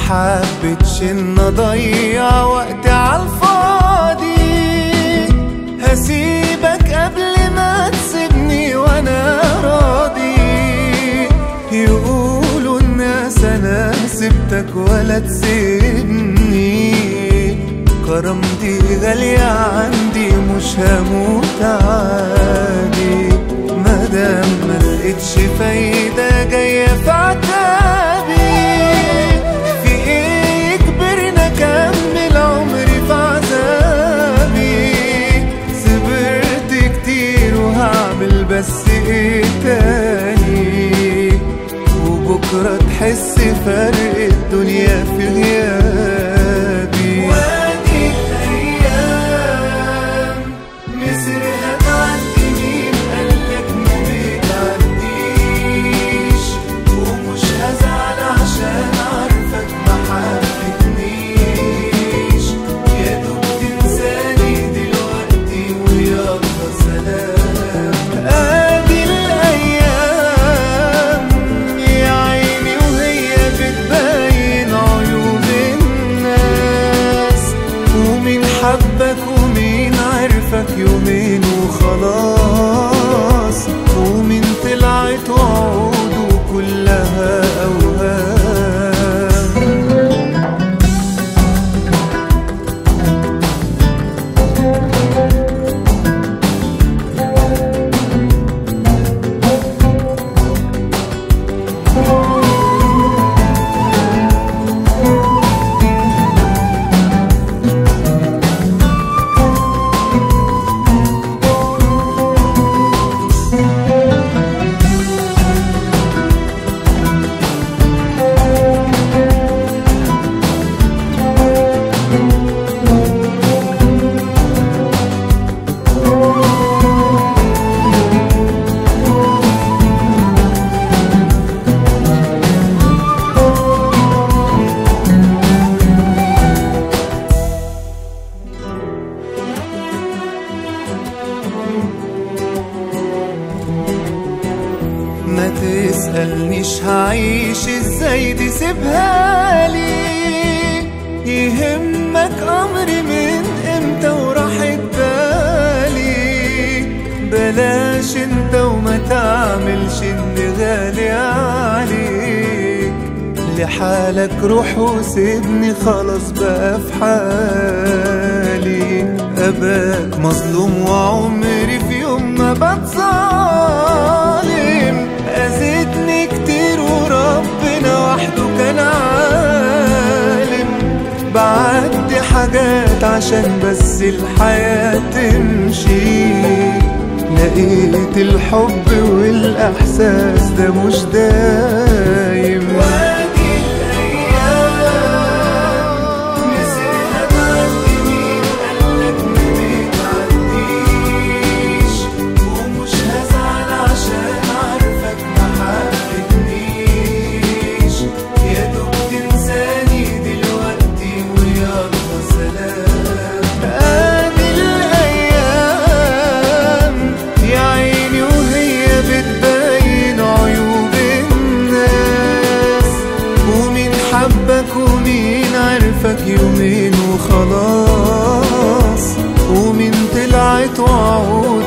حبيتش ان اضيع وقت عالفاضي، هسيبك قبل ما تسيبني وانا راضي. يقولوا الناس انا سبتك ولا تسيبني، كرامتي غالية عندي مش هموت عادي. مادام ملقتش فايدة جاية في عتابي، في ايه يجبرنا اكمل عمري في عذابي؟ صبرت كتير وهعمل بس ايه تاني؟ وبكرة تحس فرق الدنيا في غيابي. وادي الأيام مصرها تعدي، مين قالك ما بتعديش؟ ومش هزعل عشان عارفك ما حبتنيش. يا دوب تنساني دلوقتي ويلا سلام. ادي الايام يا عيني وهي بتبين عيوب الناس، ومين حبك ومين عرفك يومين وخلاص، ومين طلعت وعوده كلها اوهام. ما تسألنيش هعيش ازاي، دي سيبها لي. يهمك امري من امتى وراحت بالي؟ بلاش انت وما تعملش اني غالي عليك. لحالك روح وسيبني خلاص بقى في حالي. اباك مظلوم وعمري في يوم ما بتظالم. أذيتني كتير وربنا وحده كان عالم. بعدي حاجات عشان بس الحياة تمشي. لقيت الحب والإحساس ده مش دايم. وادي الأيام مصرها تعدي، مين قالك ما بتعديش؟ ومش هزعل عشان عارفك ما حبتنيش. يا دوب تنساني دلوقتي ويلا سلام. ادي الايام يا عيني وهي بتبين عيوب الناس، ومين حبك ومين عرفك يومين وخلاص، ومين طلعت وعود